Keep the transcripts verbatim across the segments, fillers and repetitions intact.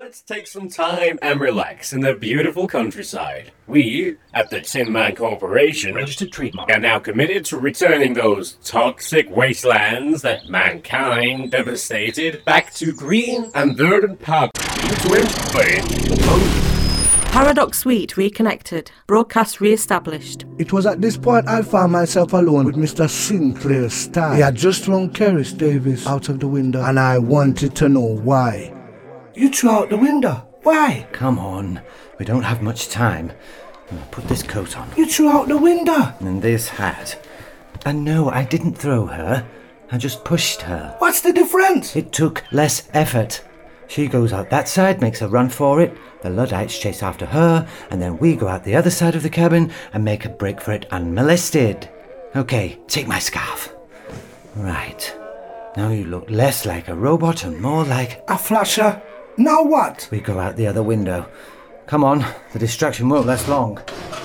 Let's take some time and relax in the beautiful countryside. We, at the Tin Man Corporation, Registered trademark. are now committed to returning those toxic wastelands that mankind devastated back to green and verdant paths to enjoy the fun. Paradox Suite reconnected. Broadcast re-established. It was at this point I found myself alone with Mister Sinclair Starr. He had just thrown Keris Davis out of the window, and I wanted to know why. You threw out the window? Why? Come on, we don't have much time. Put this coat on. You threw out the window? And this hat. And no, I didn't throw her. I just pushed her. What's the difference? It took less effort. She goes out that side, makes a run for it. The Luddites chase after her, and then we go out the other side of the cabin and make a break for it unmolested. Okay, take my scarf. Right. Now you look less like a robot and more like... A flasher? Now what? We go out the other window. Come on, the distraction won't last long.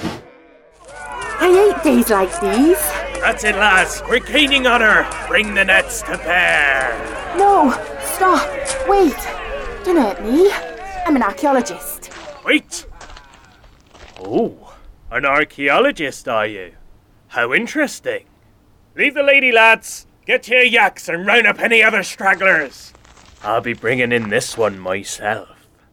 I hate days like these. That's it, lads. We're keening on her. Bring the nets to bear. No, stop. Wait. Don't hurt me. I'm an archaeologist. Wait. Oh, an archaeologist, are you? How interesting. Leave the lady, lads. Get to your yaks and round up any other stragglers. I'll be bringing in this one myself.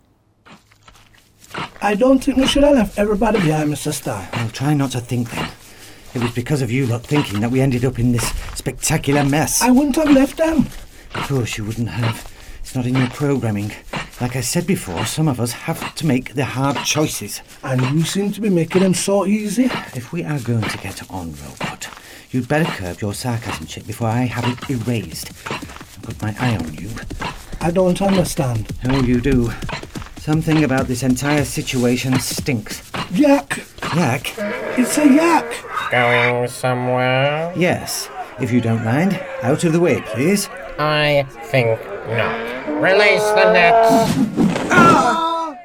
I don't think we should have left everybody behind, Mister Starr. I'll try not to think then. It was because of you lot thinking that we ended up in this spectacular mess. I wouldn't have left them. Of course you wouldn't have. It's not in your programming. Like I said before, some of us have to make the hard choices. And you seem to be making them so easy. If we are going to get on, Robot, you'd better curb your sarcasm, chick, before I have it erased. I've got my eye on you. I don't understand. Oh, you do. Something about this entire situation stinks. Yak! Yak? It's a yak! Going somewhere? Yes, if you don't mind. Out of the way, please. I think not. Release the nets! Ah!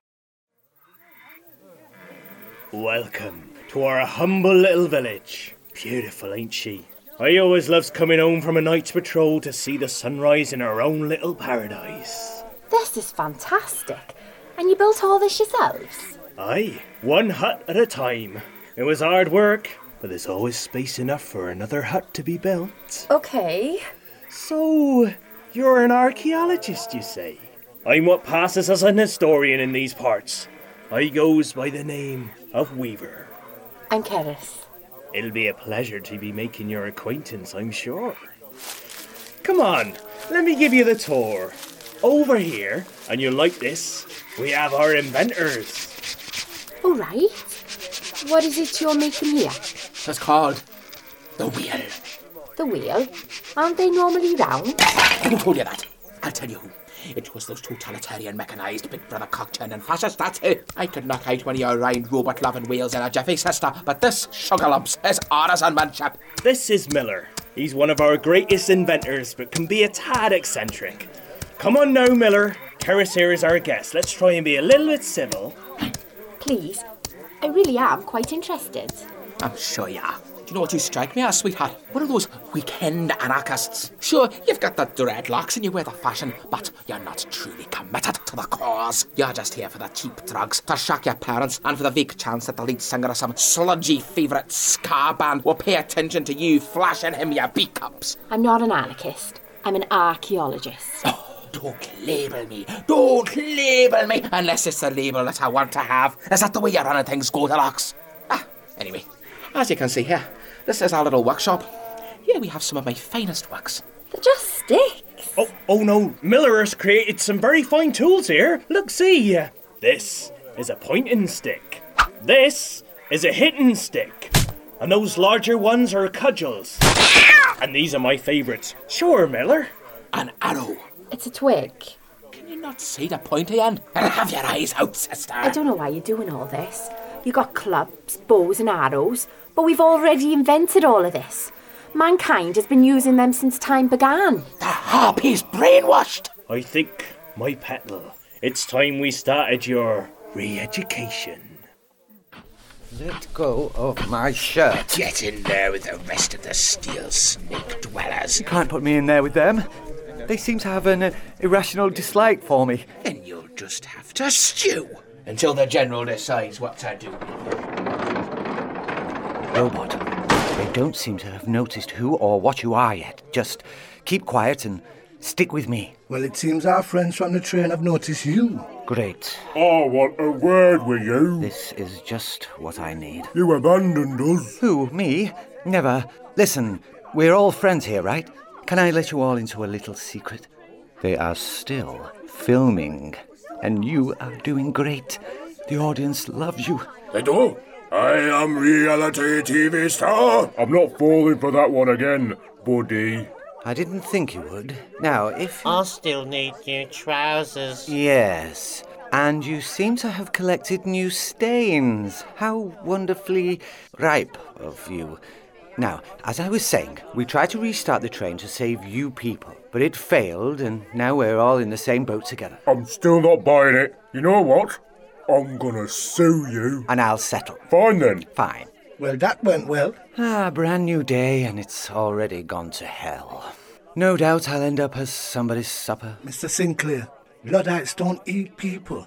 Welcome to our humble little village. Beautiful, ain't she? I always loves coming home from a night's patrol to see the sunrise in our own little paradise. This is fantastic. And you built all this yourselves? Aye, one hut at a time. It was hard work, but there's always space enough for another hut to be built. Okay. So, you're an archaeologist, you say? I'm what passes as an historian in these parts. I goes by the name of Weaver. I'm Keris. It'll be a pleasure to be making your acquaintance, I'm sure. Come on, let me give you the tour. Over here, and you'll like this, we have our inventors. All right. What is it you're making here? It's called the wheel. The wheel? Aren't they normally round? Who told you that? I'll tell you who. It was those totalitarian, mechanised, big brother cockturn and fascists, that's it. I could knock out one of your round robot-loving wheels in a jiffy, sister, but this sugar lumps is artisanmanship. This is Miller. He's one of our greatest inventors, but can be a tad eccentric. Come on now, Miller. Keris here is our guest. Let's try and be a little bit civil. Please. I really am quite interested. I'm sure you are. Do you know what you strike me as, sweetheart? One of those weekend anarchists. Sure, you've got the dreadlocks and you wear the fashion, but you're not truly committed to the cause. You're just here for the cheap drugs, to shock your parents, and for the vague chance that the lead singer of some sludgy favourite ska band will pay attention to you flashing him your B-cups. I'm not an anarchist. I'm an archaeologist. Oh. Don't label me. Don't label me unless it's the label that I want to have. Is that the way you're running things, Goldilocks? Ah, anyway, as you can see here, this is our little workshop. Here we have some of my finest works. They're just sticks. Oh, oh no, Miller has created some very fine tools here. Look, see. This is a pointing stick. This is a hitting stick. And those larger ones are cudgels. And these are my favourites. Sure, Miller. An arrow. It's a twig. Can you not see the pointy end? And have your eyes out, sister. I don't know why you're doing all this. You got clubs, bows and arrows, but we've already invented all of this. Mankind has been using them since time began. The harpy's brainwashed. I think, my petal, it's time we started your re-education. Let go of my shirt. Get in there with the rest of the steel snake dwellers. You can't put me in there with them. They seem to have an uh, irrational dislike for me. Then you'll just have to stew until the General decides what to do. Robot, they don't seem to have noticed who or what you are yet. Just keep quiet and stick with me. Well, it seems our friends from the train have noticed you. Great. I want a word with you. This is just what I need. You abandoned us. Who, me? Never. Listen, we're all friends here, right? Can I let you all into a little secret? They are still filming, and you are doing great. The audience loves you. They do? I am reality T V star. I'm not falling for that one again, buddy. I didn't think you would. Now, if... I'll still need new trousers. Yes, and you seem to have collected new stains. How wonderfully ripe of you. Now, as I was saying, we tried to restart the train to save you people, but it failed, and now we're all in the same boat together. I'm still not buying it. You know what? I'm gonna sue you. And I'll settle. Fine then. Fine. Well, that went well. Ah, brand new day, and it's already gone to hell. No doubt I'll end up as somebody's supper. Mister Sinclair, Luddites don't eat people.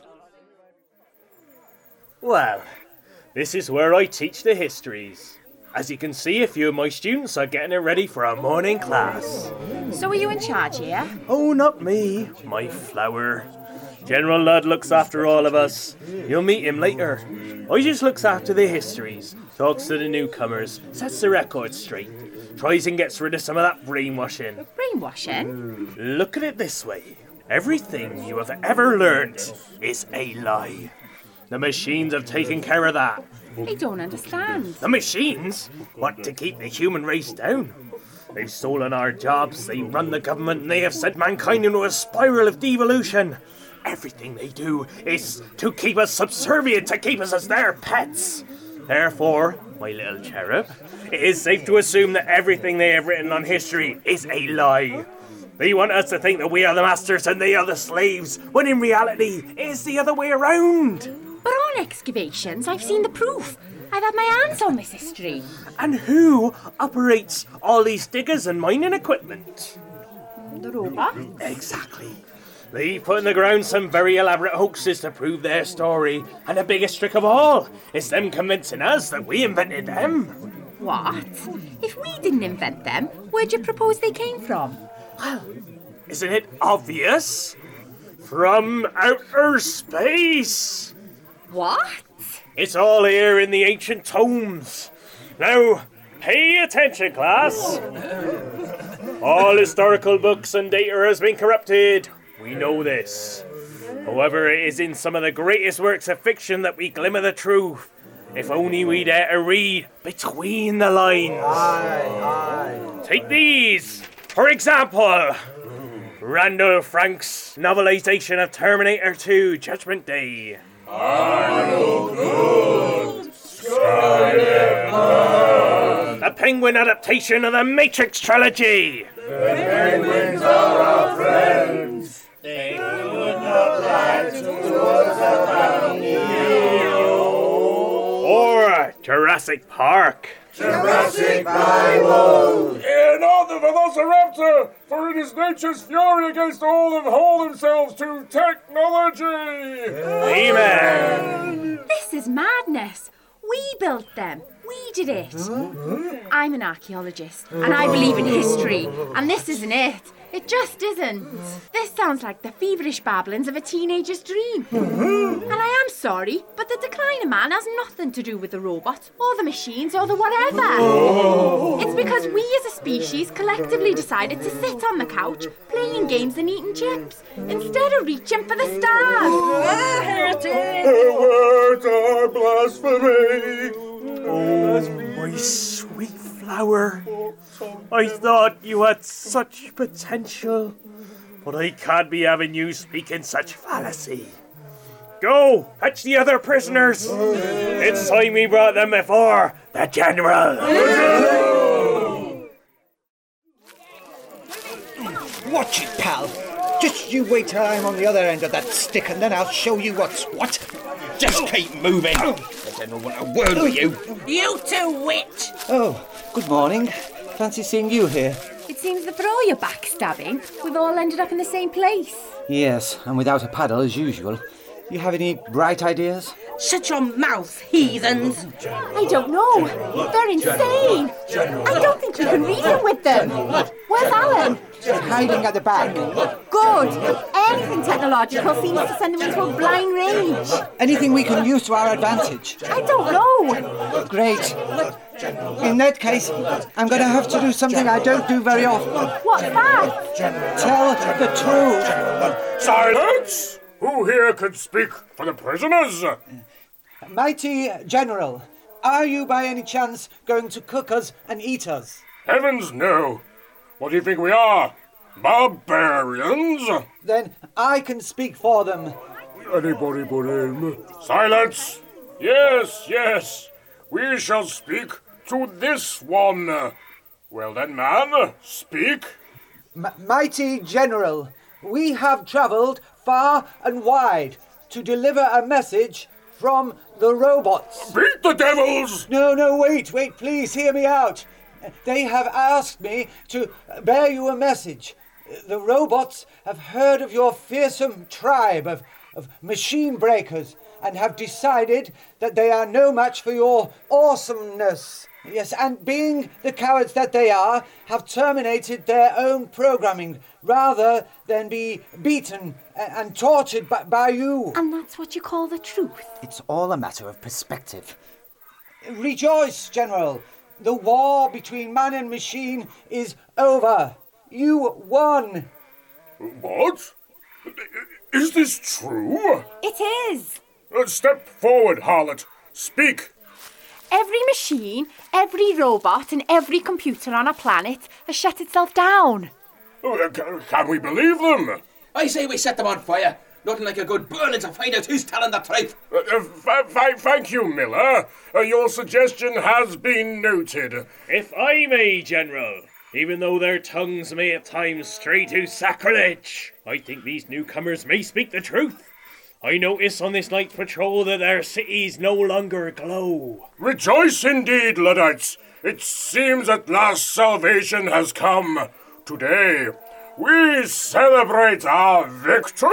Well, this is where I teach the histories. As you can see, a few of my students are getting it ready for a morning class. So are you in charge here? Oh, not me, my flower. General Ludd looks after all of us. You'll meet him later. I just looks after the histories, talks to the newcomers, sets the record straight, tries and gets rid of some of that brainwashing. Brainwashing? Look at it this way. Everything you have ever learnt is a lie. The machines have taken care of that. I don't understand. The machines want to keep the human race down. They've stolen our jobs, they run the government, and they have sent mankind into a spiral of devolution. Everything they do is to keep us subservient, to keep us as their pets. Therefore, my little cherub, it is safe to assume that everything they have written on history is a lie. They want us to think that we are the masters and they are the slaves, when in reality, it is the other way around. But on excavations, I've seen the proof. I've had my hands on this history. And who operates all these diggers and mining equipment? The robot? Exactly. They put in the ground some very elaborate hoaxes to prove their story. And the biggest trick of all is them convincing us that we invented them. What? If we didn't invent them, where'd you propose they came from? Well, isn't it obvious? From outer space! What? It's all here in the ancient tomes. Now, pay attention, class. All historical books and data has been corrupted. We know this. However, it is in some of the greatest works of fiction that we glimmer the truth. If only we dare to read between the lines. Aye, aye. Take these, for example. Randall Frank's novelization of Terminator two, Judgment Day. Arnold Good, Skynet Good. The Penguin adaptation of the Matrix trilogy. The Penguins are our friends. They would not lie to us about you. Or Jurassic Park. Jurassic Bible. Yeah, not the Velociraptor, for it is nature's fury against all that hold themselves to technology. Amen. This is madness. We built them. We did it. I'm an archaeologist, and I believe in history, and this isn't it. It just isn't. This sounds like the feverish babblings of a teenager's dream. And I am sorry, but the decline of man has nothing to do with the robots, or the machines, or the whatever. It's because we as a species collectively decided to sit on the couch, playing games and eating chips, instead of reaching for the stars. Her words are blasphemy. Oh, my sweet flower. I thought you had such potential, but I can't be having you speaking such fallacy. Go, fetch the other prisoners. It's time we brought them before the General. Watch it, pal. Just you wait till I'm on the other end of that stick, and then I'll show you what's what. Just keep moving. I don't want a word with you. You two witch! Oh, good morning. Fancy seeing you here. It seems that for all your backstabbing, we've all ended up in the same place. Yes, and without a paddle as usual. You have any bright ideas? Shut your mouth, heathens! I don't know. They're insane. I don't think you can reason with them. Where's Alan? Hiding at the back. Good. Anything technological seems to send them into a blind rage. Anything we can use to our advantage? I don't know. Great. In that case, I'm going to have to do something I don't do very often. What's that? Tell the truth. Silence! Who here could speak for the prisoners? Mighty General, are you by any chance going to cook us and eat us? Heavens, no. What do you think we are? Barbarians? Then I can speak for them. Anybody but him. Silence! Yes, yes. We shall speak to this one. Well then, man, speak. M- Mighty General, we have travelled far and wide to deliver a message from the robots. Beat the devils! No, no, wait, wait, please hear me out. They have asked me to bear you a message. The robots have heard of your fearsome tribe of, of machine breakers and have decided that they are no match for your awesomeness. Yes, and being the cowards that they are, have terminated their own programming rather than be beaten and, and tortured by, by you. And that's what you call the truth? It's all a matter of perspective. Rejoice, General. The war between man and machine is over. You won. What? Is this true? It is. Uh, step forward, harlot. Speak. Every machine, every robot and every computer on our planet has shut itself down. Uh, can, can we believe them? I say we set them on fire. Nothing like a good burning to find out who's telling the truth. Uh, uh, f- f- thank you, Miller. Uh, your suggestion has been noted. If I may, General, even though their tongues may at times stray to sacrilege, I think these newcomers may speak the truth. I notice on this night's patrol that their cities no longer glow. Rejoice indeed, Luddites. It seems at last salvation has come. Today, we celebrate our victory!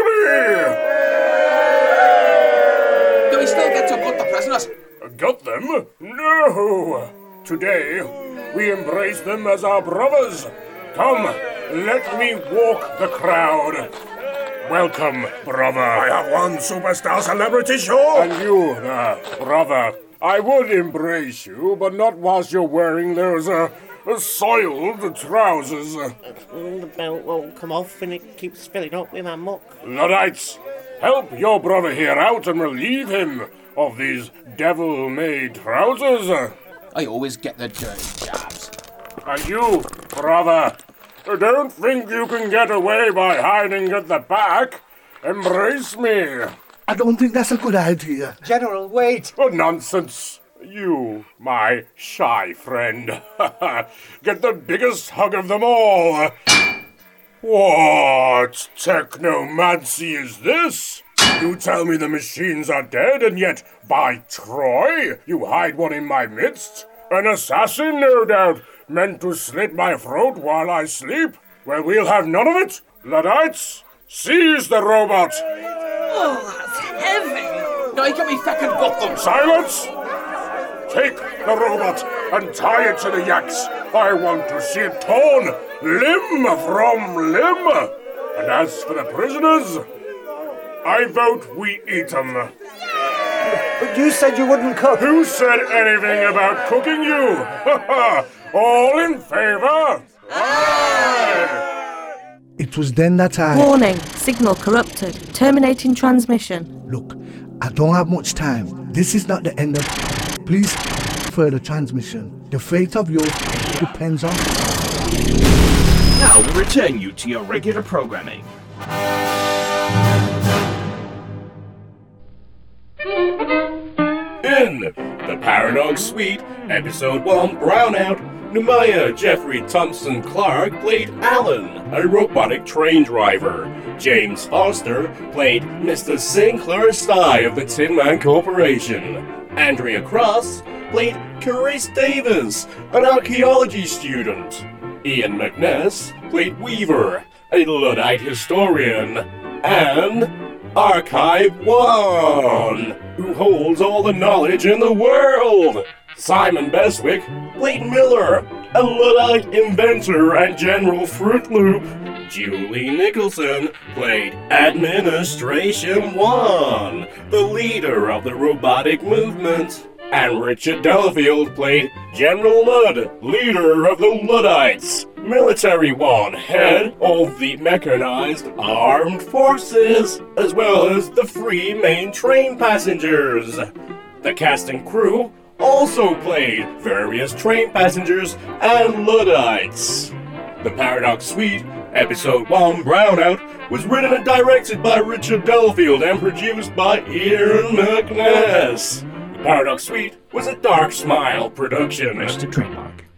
Do we still get to gut the prisoners? Gut them? No! Today, we embrace them as our brothers. Come, let me walk the crowd. Welcome, brother. I have one superstar celebrity show. And you, uh, brother. I would embrace you, but not whilst you're wearing those, uh, soiled trousers. The belt won't come off and it keeps filling up with my muck. Luddites, help your brother here out and relieve him of these devil-made trousers. I always get the dirty jobs. And you, brother, don't think you can get away by hiding at the back. Embrace me. I don't think that's a good idea. General, wait. Oh, nonsense. You, my shy friend. Get the biggest hug of them all. What technomancy is this? You tell me the machines are dead, and yet, by Troy, you hide one in my midst? An assassin, no doubt, meant to slit my throat while I sleep? Well, we'll have none of it. Luddites, seize the robot. Oh, that's heavy. Now you got me fucking gut them. Silence! Take the robot and tie it to the yaks. I want to see it torn limb from limb. And as for the prisoners, I vote we eat them. But you said you wouldn't cook. Who said anything about cooking you? All in favor? Aye! It was then that I... Warning, signal corrupted. Terminating transmission. Look, I don't have much time. This is not the end of... Please, further transmission. The fate of yours depends on... Now we return you to your regular programming. In The Paradox Suite, Episode one, Brownout, Numaya Jeffrey Thompson Clark played Alan, a robotic train driver. James Foster played Mister Sinclair Stye of the Tin Man Corporation. Andrea Cross played Carice Davis, an archaeology student. Ian McNess played Weaver, a Luddite historian. And Archive One, who holds all the knowledge in the world. Simon Beswick played Miller, a Luddite inventor and General Fruit Loop. Julie Nicholson played Administration One, the leader of the robotic movement. And Richard Delafield played General Ludd, leader of the Luddites. Military One, head of the mechanized armed forces, as well as the free main train passengers. The cast and crew also played various train passengers and Luddites. The Paradox Suite, Episode one, Brownout, was written and directed by Richard Delafield and produced by Ian McNess. The Paradox Suite was a Dark Smile production. Mister Trademark.